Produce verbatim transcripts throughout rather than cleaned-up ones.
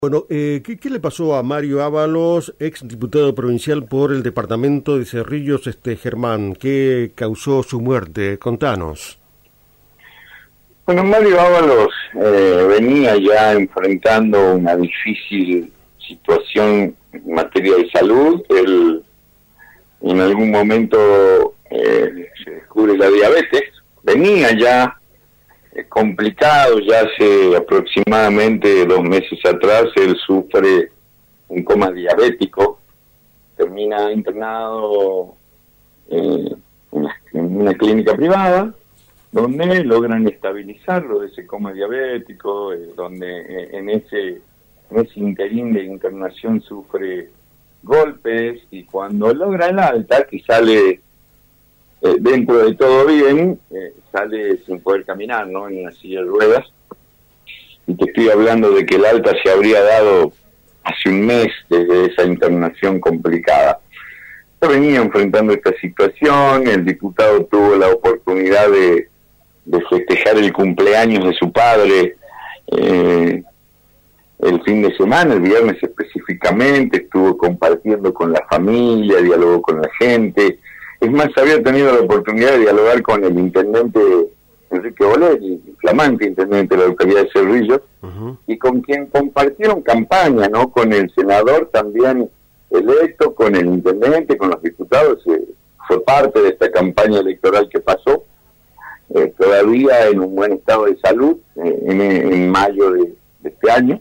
Bueno, eh, ¿qué, qué le pasó a Mario Ábalos, ex diputado provincial por el departamento de Cerrillos, este Germán? ¿Qué causó su muerte? Contanos. Bueno, Mario Ábalos eh, venía ya enfrentando una difícil situación en materia de salud. Él en algún momento eh, se descubre la diabetes. Venía ya eh, complicado, ya hace aproximadamente dos meses atrás él sufre un coma diabético. Termina internado eh, en, la, en una clínica privada, donde logran estabilizarlo de ese coma diabético, eh, donde eh, en ese en ese interín de internación sufre golpes, y cuando logra el alta, que sale eh, dentro de todo bien, eh, sale sin poder caminar, ¿no?, en una silla de ruedas. Y te estoy hablando de que el alta se habría dado hace un mes desde esa internación complicada. Yo venía enfrentando esta situación. El diputado tuvo la oportunidad de de festejar el cumpleaños de su padre eh, el fin de semana, el viernes específicamente. Estuvo compartiendo con la familia, dialogó con la gente. Es más, había tenido la oportunidad de dialogar con el intendente Enrique Boleri, flamante intendente de la localidad de Cerrillos, uh-huh. y con quien compartieron campaña, ¿no?, con el senador también electo, con el intendente, con los diputados. Eh, fue parte de esta campaña electoral que pasó. Eh, todavía en un buen estado de salud, eh, en, en mayo de, de este año,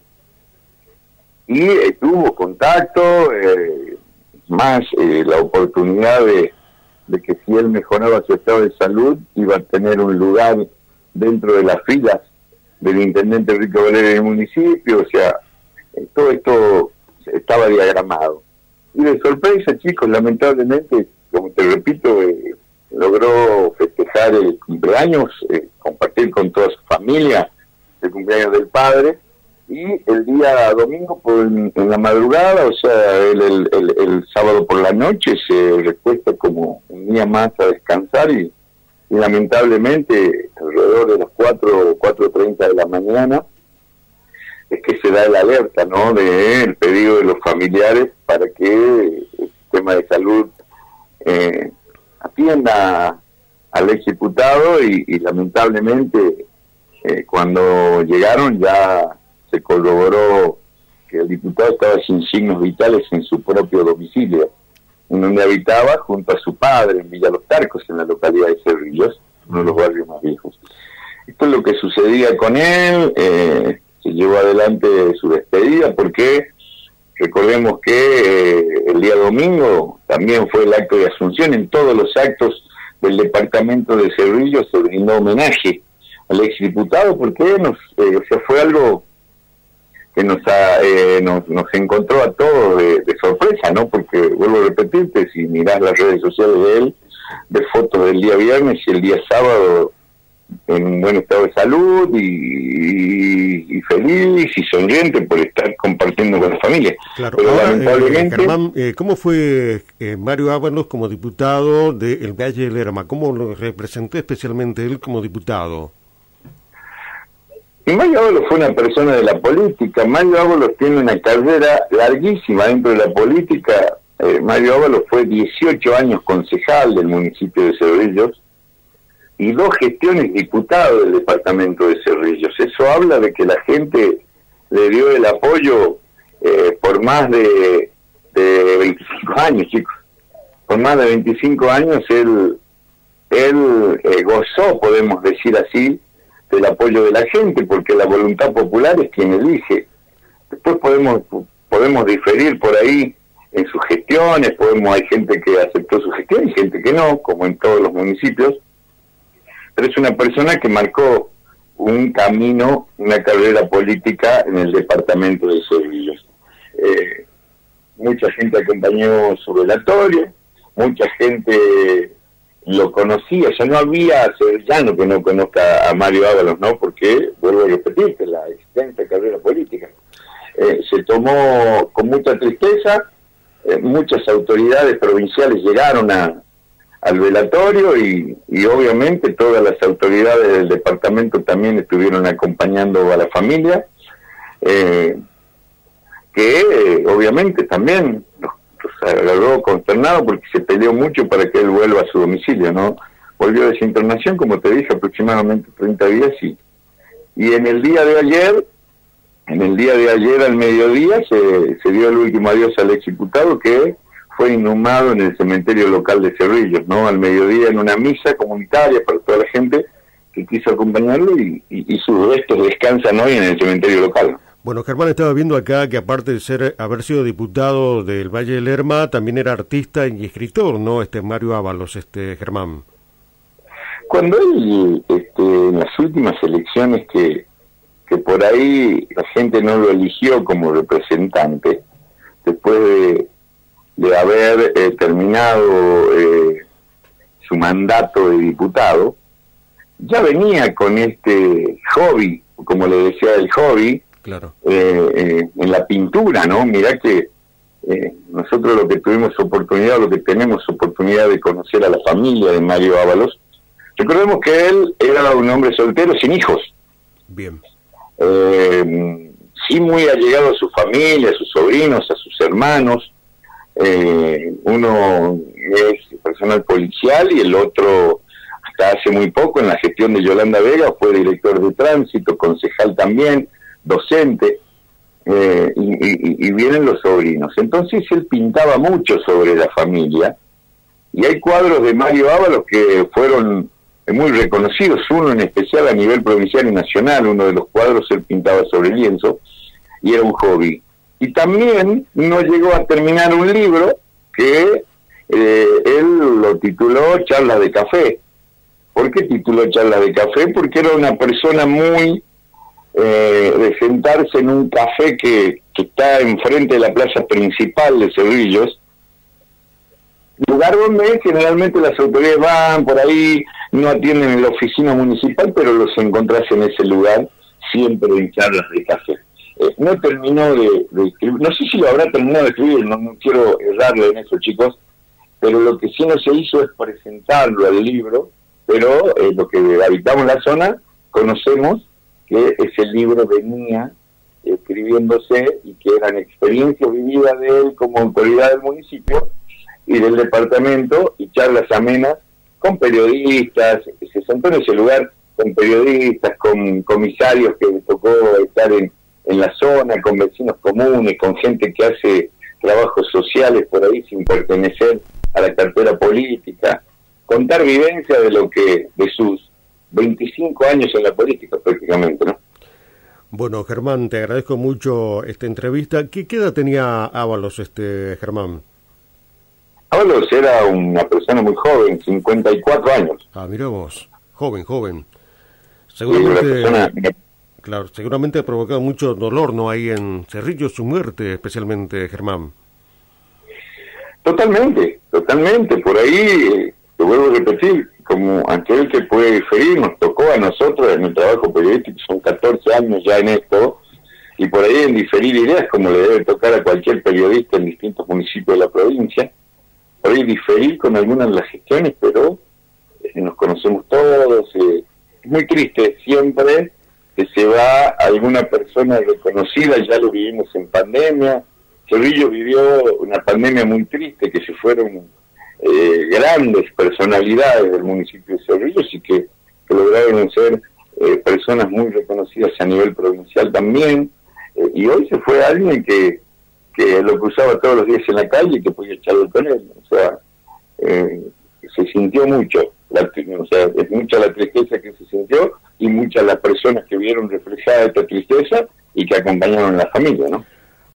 y eh, tuvo contacto, eh, más eh, la oportunidad de, de que si él mejoraba su estado de salud, iba a tener un lugar dentro de las filas del intendente Enrique Boleri del municipio. O sea, eh, todo esto estaba diagramado. Y de sorpresa, chicos, lamentablemente, como te repito, eh, logró festejar el cumpleaños, eh, compartir con toda su familia el cumpleaños del padre, y el día domingo por, en, en la madrugada, o sea, el, el, el, el sábado por la noche, se recuesta como un día más a descansar, y, y lamentablemente alrededor de las cuatro, cuatro treinta de la mañana es que se da el alerta, ¿no?, de el pedido de los familiares para que el sistema de salud eh, atienda al exdiputado, y, y lamentablemente eh, cuando llegaron ya se corroboró que el diputado estaba sin signos vitales en su propio domicilio, en donde habitaba junto a su padre en Villa Los Tarcos, en la localidad de Cerrillos, uno de los barrios más viejos. Esto es lo que sucedía con él. Eh, se llevó adelante su despedida, porque recordemos que eh, el día domingo también fue el acto de Asunción. En todos los actos del departamento de Cerrillos se brindó homenaje al exdiputado, porque nos, eh, o sea, fue algo que nos, ha, eh, nos, nos encontró a todos de, de sorpresa, ¿no? Porque, vuelvo a repetirte, si mirás las redes sociales de él, de fotos del día viernes y el día sábado en un buen estado de salud, y, y, y feliz y sonriente por estar compartiendo con la familia. Claro. Pero Ahora, lamentablemente... eh, Germán, eh, ¿cómo fue eh, Mario Ábalos como diputado del Valle de Lerma? ¿Cómo lo representó especialmente él como diputado? Y Mario Ábalos fue una persona de la política. Mario Ábalos tiene una carrera larguísima dentro de la política. Eh, Mario Ábalos fue dieciocho años concejal del municipio de Cerrillos, y dos gestiones diputado del departamento de Cerrillos. Eso habla de que la gente le dio el apoyo eh, por más de, de veinticinco años, chicos. Por más de veinticinco años él, él eh, gozó, podemos decir así, del apoyo de la gente, porque la voluntad popular es quien elige. Después podemos podemos diferir por ahí en sus gestiones, podemos hay gente que aceptó su gestión y gente que no, como en todos los municipios. Pero es una persona que marcó un camino, una carrera política en el departamento de Cerrillos. Eh, mucha gente acompañó su velatorio, mucha gente lo conocía. Ya no había cerrillano que no conozca a Mario Ábalos, ¿no? Porque, vuelvo a repetirte, la extensa carrera política. Eh, se tomó con mucha tristeza. Eh, muchas autoridades provinciales llegaron a al velatorio, y, y obviamente todas las autoridades del departamento también estuvieron acompañando a la familia. Eh, que eh, obviamente también nos, nos agarró consternado porque se peleó mucho para que él vuelva a su domicilio, ¿no? Volvió de esa internación, como te dije, aproximadamente treinta días, y, y en el día de ayer, en el día de ayer al mediodía, se, se dio el último adiós al exdiputado, que fue inhumado en el cementerio local de Cerrillos, ¿no? Al mediodía, en una misa comunitaria para toda la gente que quiso acompañarlo, y, y, y sus restos descansan hoy en el cementerio local. Bueno, Germán, estaba viendo acá que aparte de ser haber sido diputado del Valle del Lerma, también era artista y escritor, ¿no? Este Mario Ábalos, este Germán. Cuando él, este, en las últimas elecciones que, que por ahí la gente no lo eligió como representante, después de, de haber eh, terminado eh, su mandato de diputado, ya venía con este hobby, como le decía el hobby, claro. eh, eh, en la pintura, ¿no? Mirá que eh, nosotros lo que tuvimos oportunidad, lo que tenemos oportunidad de conocer a la familia de Mario Ábalos, recordemos que él era un hombre soltero sin hijos. Bien. Eh, sí muy allegado a su familia, a sus sobrinos, a sus hermanos. Eh, uno es personal policial y el otro, hasta hace muy poco, en la gestión de Yolanda Vega, fue director de tránsito, concejal también, docente, eh, y, y, y vienen los sobrinos. Entonces él pintaba mucho sobre la familia, y hay cuadros de Mario Ábalos que fueron muy reconocidos, uno en especial a nivel provincial y nacional. Uno de los cuadros él pintaba sobre lienzo, y era un hobby. Y también no llegó a terminar un libro que eh, él lo tituló Charlas de Café. ¿Por qué tituló Charlas de Café? Porque era una persona muy eh, de sentarse en un café que, que está enfrente de la plaza principal de Cerrillos, lugar donde generalmente las autoridades van por ahí, no atienden en la oficina municipal, pero los encontrás en ese lugar siempre en charlas de café. Eh, no terminó de, de escribir, no sé si lo habrá terminado de escribir, no, no quiero errarle en eso, chicos, pero lo que sí no se hizo es presentarlo al libro, pero eh, lo que habitamos la zona conocemos que ese libro venía escribiéndose y que eran experiencias vividas de él como autoridad del municipio y del departamento, y charlas amenas con periodistas. Se sentó en ese lugar con periodistas, con comisarios que le tocó estar en, en la zona, con vecinos comunes, con gente que hace trabajos sociales por ahí sin pertenecer a la cartera política, contar vivencia de lo que, de sus veinticinco años en la política prácticamente, ¿no? Bueno, Germán, te agradezco mucho esta entrevista. ¿Qué, qué edad tenía Ábalos, este Germán? Ábalos era una persona muy joven, cincuenta y cuatro años. Ah, mira vos, joven, joven. Seguramente, sí, persona... claro, seguramente ha provocado mucho dolor, ¿no? Ahí en Cerrillos, su muerte, especialmente, Germán. Totalmente, totalmente. Por ahí, te vuelvo a repetir, como aquel que puede diferir, nos tocó a nosotros en el trabajo periodístico, son catorce años ya en esto, y por ahí en diferir ideas, como le debe tocar a cualquier periodista en distintos municipios de la provincia, por ahí diferir con algunas de las gestiones, pero eh, nos conocemos todos. Eh, es muy triste siempre que se va alguna persona reconocida, ya lo vivimos en pandemia. Cerrillos vivió una pandemia muy triste, que se fueron eh, grandes personalidades del municipio de Cerrillos y que, que lograron ser eh, personas muy reconocidas a nivel provincial también. Eh, y hoy se fue alguien que que lo cruzaba todos los días en la calle y que podía echarlo con él. O sea, eh, se sintió mucho, la, o sea, es mucha la tristeza que se sintió y muchas las personas que vieron reflejada esta tristeza y que acompañaron a la familia, ¿no?